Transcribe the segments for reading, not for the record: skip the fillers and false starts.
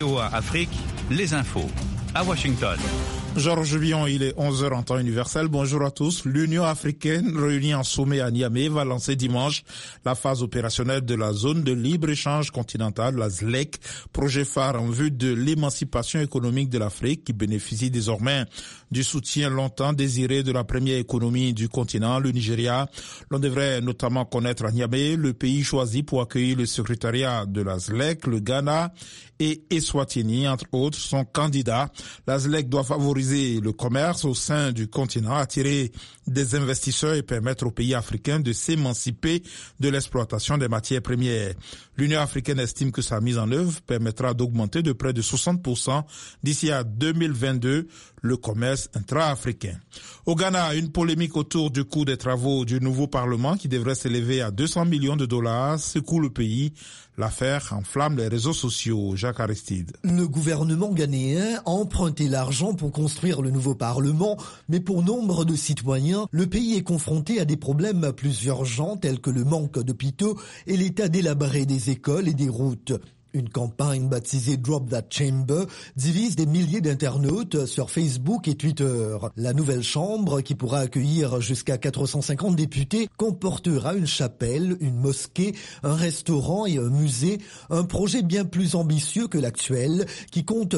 Afrique, les infos. À Washington. Georges Bion, il est 11h en temps universel. Bonjour à tous. L'Union africaine, réunie en sommet à Niamey, va lancer dimanche la phase opérationnelle de la zone de libre-échange continentale, la ZLEC, projet phare en vue de l'émancipation économique de l'Afrique qui bénéficie désormais du soutien longtemps désiré de la première économie du continent, le Nigeria. L'on devrait notamment connaître à Niamey le pays choisi pour accueillir le secrétariat de la ZLEC, le Ghana et Eswatini, entre autres, sont candidats. La ZLEC doit favoriser le commerce au sein du continent, attirer des investisseurs et permettre aux pays africains de s'émanciper de l'exploitation des matières premières. L'Union africaine estime que sa mise en œuvre permettra d'augmenter de près de 60% d'ici à 2022 le commerce intra-africain. Au Ghana, une polémique autour du coût des travaux du nouveau Parlement qui devrait s'élever à 200 millions de dollars secoue le pays. L'affaire enflamme les réseaux sociaux. Jacques Aristide. Le gouvernement ghanéen a emprunté l'argent pour construire le nouveau Parlement, mais pour nombre de citoyens, le pays est confronté à des problèmes plus urgents tels que le manque d'hôpitaux et l'état délabré des écoles et des routes. Une campagne baptisée Drop That Chamber divise des milliers d'internautes sur Facebook et Twitter. La nouvelle chambre, qui pourra accueillir jusqu'à 450 députés, comportera une chapelle, une mosquée, un restaurant et un musée, un projet bien plus ambitieux que l'actuel, qui compte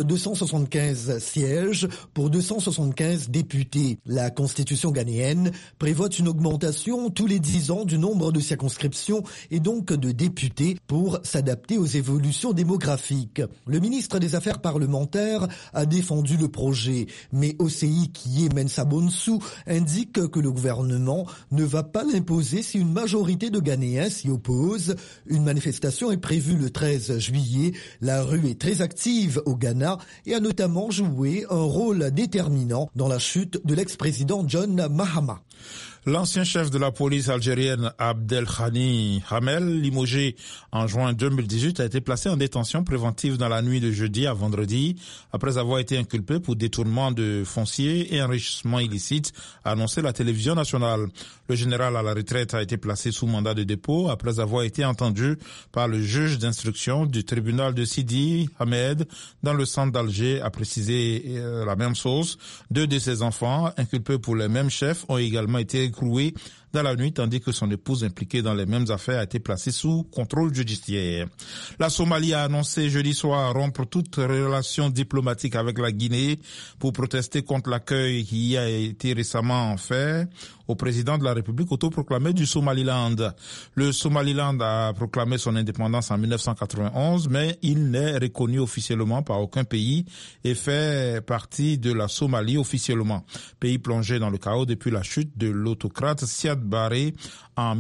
275 sièges pour 275 députés. La constitution ghanéenne prévoit une augmentation tous les 10 ans du nombre de circonscriptions et donc de députés pour s'adapter aux évolutions démographique. Le ministre des Affaires parlementaires a défendu le projet, mais OCI Kyei Mensa Bonsu indique que le gouvernement ne va pas l'imposer si une majorité de Ghanéens s'y oppose. Une manifestation est prévue le 13 juillet. La rue est très active au Ghana et a notamment joué un rôle déterminant dans la chute de l'ex-président John Mahama. L'ancien chef de la police algérienne Abdelghani Hamel, limogé en juin 2018, a été placé en détention préventive dans la nuit de jeudi à vendredi, après avoir été inculpé pour détournement de foncier et enrichissement illicite, a annoncé la télévision nationale. Le général à la retraite a été placé sous mandat de dépôt après avoir été entendu par le juge d'instruction du tribunal de Sidi Ahmed dans le centre d'Alger, a précisé la même chose. 2 de ses enfants, inculpés pour les mêmes chefs, ont également été écroué dans la nuit, tandis que son épouse impliquée dans les mêmes affaires a été placée sous contrôle judiciaire. La Somalie a annoncé jeudi soir rompre toute relation diplomatique avec la Guinée pour protester contre l'accueil qui y a été récemment fait au président de la République autoproclamé du Somaliland. Le Somaliland a proclamé son indépendance en 1991, mais il n'est reconnu officiellement par aucun pays et fait partie de la Somalie officiellement. Pays plongé dans le chaos depuis la chute de l'autocrate Siad Barre en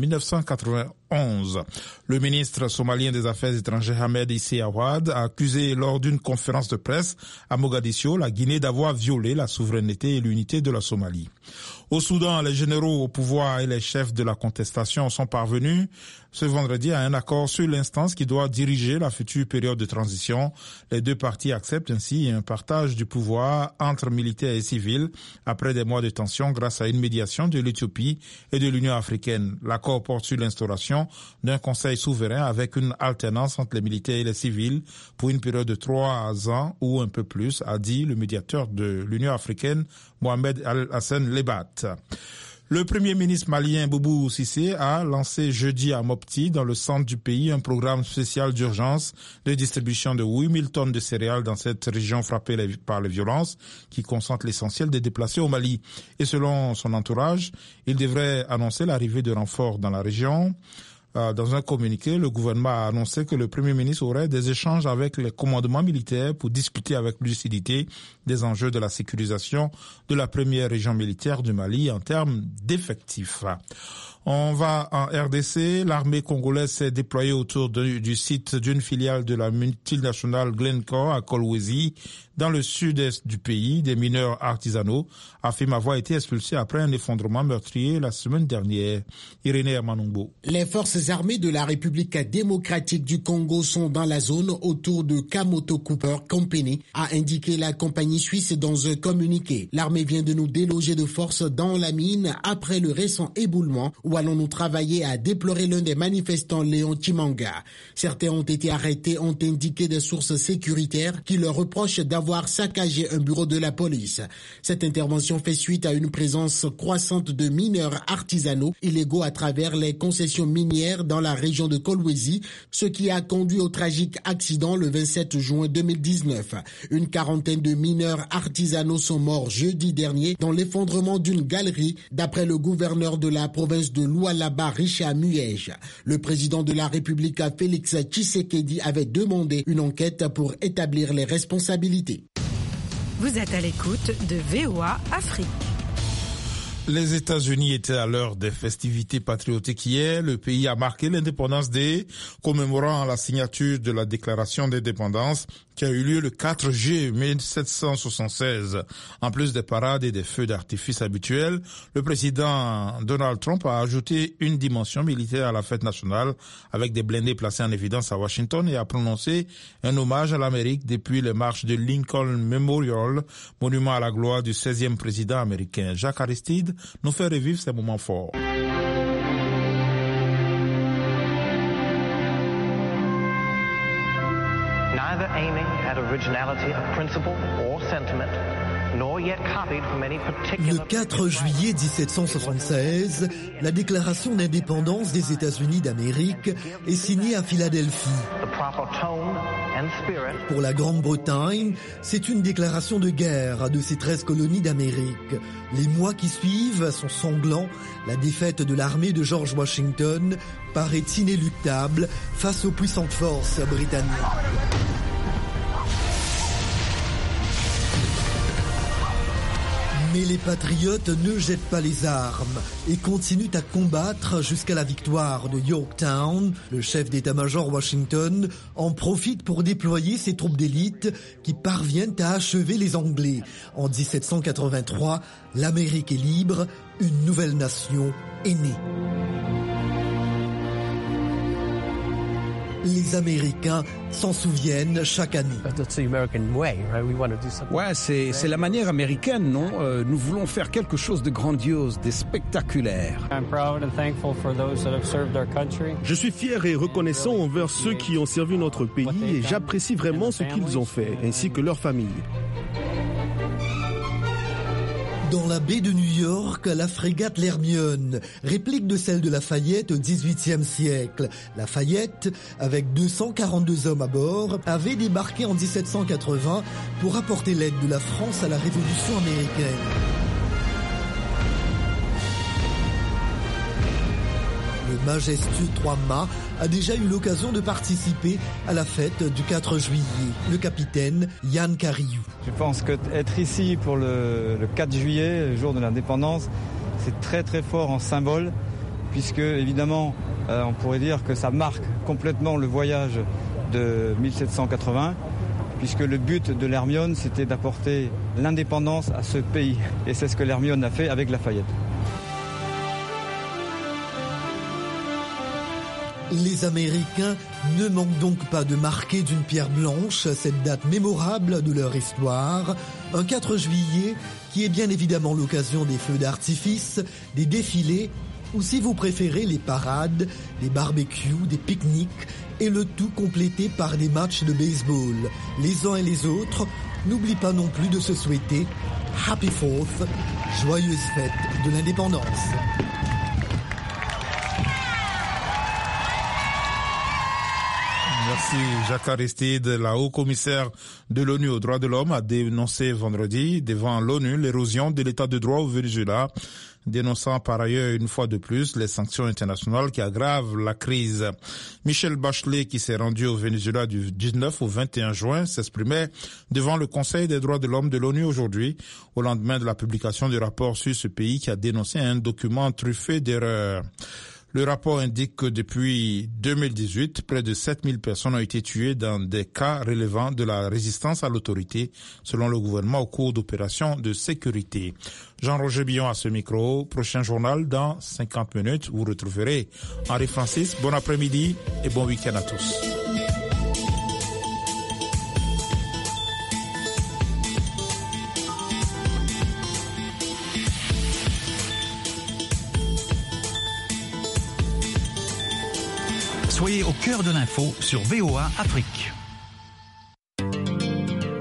1991. Le ministre somalien des Affaires étrangères Ahmed Issé Awad a accusé lors d'une conférence de presse à Mogadiscio la Guinée d'avoir violé la souveraineté et l'unité de la Somalie. Au Soudan, les généraux au pouvoir et les chefs de la contestation sont parvenus ce vendredi à un accord sur l'instance qui doit diriger la future période de transition. Les deux parties acceptent ainsi un partage du pouvoir entre militaires et civils après des mois de tension grâce à une médiation de l'Éthiopie et de l'Union africaine. L'accord porte sur l'instauration d'un conseil souverain avec une alternance entre les militaires et les civils pour une période de 3 ans ou un peu plus, a dit le médiateur de l'Union africaine, Mohamed Al-Hassan Lebat. Le premier ministre malien Boubou Cissé a lancé jeudi à Mopti, dans le centre du pays, un programme spécial d'urgence de distribution de 8000 tonnes de céréales dans cette région frappée par les violences qui concentre l'essentiel des déplacés au Mali. Et selon son entourage, il devrait annoncer l'arrivée de renforts dans la région. Dans un communiqué, le gouvernement a annoncé que le Premier ministre aurait des échanges avec les commandements militaires pour discuter avec lucidité des enjeux de la sécurisation de la première région militaire du Mali en termes d'effectifs. On va en RDC. L'armée congolaise s'est déployée autour du site d'une filiale de la multinationale Glencore à Kolwezi, dans le sud-est du pays. Des mineurs artisanaux affirment avoir été expulsés après un effondrement meurtrier la semaine dernière. Irénée Amanumbo. Les forces armées de la République démocratique du Congo sont dans la zone autour de Kamoto Cooper Company, a indiqué la compagnie suisse dans un communiqué. L'armée vient de nous déloger de force dans la mine après le récent éboulement où Où allons-nous travailler, a déploré l'un des manifestants, Léon Chimanga. Certains ont été arrêtés, ont indiqué des sources sécuritaires qui leur reprochent d'avoir saccagé un bureau de la police. Cette intervention fait suite à une présence croissante de mineurs artisanaux illégaux à travers les concessions minières dans la région de Kolwezi, ce qui a conduit au tragique accident le 27 juin 2019. Une quarantaine de mineurs artisanaux sont morts jeudi dernier dans l'effondrement d'une galerie, d'après le gouverneur de la province de Lualaba, Richard Muyej. Le président de la République, Félix Tshisekedi, avait demandé une enquête pour établir les responsabilités. Vous êtes à l'écoute de VOA Afrique. Les États-Unis étaient à l'heure des festivités patriotiques hier. Le pays a marqué l'indépendance Day, commémorant la signature de la déclaration d'indépendance qui a eu lieu le 4 juillet 1776. En plus des parades et des feux d'artifice habituels, le président Donald Trump a ajouté une dimension militaire à la fête nationale avec des blindés placés en évidence à Washington et a prononcé un hommage à l'Amérique depuis les marches de Lincoln Memorial, monument à la gloire du 16e président américain. Jacques Aristide nous fait revivre ces moments forts. Neither aiming at originality of principle or sentiment, nor yet copied from any particular... Le 4 juillet 1776, la déclaration d'indépendance des États-Unis d'Amérique est signée à Philadelphie. The proper tone and spirit. Pour la Grande-Bretagne, c'est une déclaration de guerre de ses 13 colonies d'Amérique. Les mois qui suivent sont sanglants. La défaite de l'armée de George Washington paraît inéluctable face aux puissantes forces britanniques. Mais les patriotes ne jettent pas les armes et continuent à combattre jusqu'à la victoire de Yorktown. Le chef d'état-major Washington en profite pour déployer ses troupes d'élite qui parviennent à achever les Anglais. En 1783, l'Amérique est libre, une nouvelle nation est née. Les Américains s'en souviennent chaque année. Ouais, c'est la manière américaine, non? Nous voulons faire quelque chose de grandiose, de spectaculaire. Je suis fier et reconnaissant envers ceux qui ont servi notre pays et j'apprécie vraiment ce qu'ils ont fait, ainsi que leurs familles. Dans la baie de New York, la frégate l'Hermione, réplique de celle de la Fayette au XVIIIe siècle. La Fayette, avec 242 hommes à bord, avait débarqué en 1780 pour apporter l'aide de la France à la Révolution américaine. Le majestueux trois-mâts a déjà eu l'occasion de participer à la fête du 4 juillet. Le capitaine Yann Cariou. Je pense qu'être ici pour le 4 juillet, le jour de l'indépendance, c'est très très fort en symbole, puisque évidemment on pourrait dire que ça marque complètement le voyage de 1780, puisque le but de l'Hermione c'était d'apporter l'indépendance à ce pays. Et c'est ce que l'Hermione a fait avec la Fayette. Les Américains ne manquent donc pas de marquer d'une pierre blanche cette date mémorable de leur histoire, un 4 juillet qui est bien évidemment l'occasion des feux d'artifice, des défilés, ou si vous préférez les parades, des barbecues, des pique-niques, et le tout complété par des matchs de baseball. Les uns et les autres n'oublient pas non plus de se souhaiter Happy 4th, joyeuse fête de l'indépendance. Merci Jacques Aristide. La haut-commissaire de l'ONU aux droits de l'homme a dénoncé vendredi devant l'ONU l'érosion de l'état de droit au Venezuela, dénonçant par ailleurs une fois de plus les sanctions internationales qui aggravent la crise. Michelle Bachelet, qui s'est rendue au Venezuela du 19 au 21 juin, s'exprimait devant le Conseil des droits de l'homme de l'ONU aujourd'hui, au lendemain de la publication du rapport sur ce pays qui a dénoncé un document truffé d'erreurs. Le rapport indique que depuis 2018, près de 7000 personnes ont été tuées dans des cas relevant de la résistance à l'autorité, selon le gouvernement au cours d'opérations de sécurité. Jean-Roger Billon à ce micro. Prochain journal dans 50 minutes. Vous retrouverez Henri Francis. Bon après-midi et bon week-end à tous. Soyez au cœur de l'info sur VOA Afrique.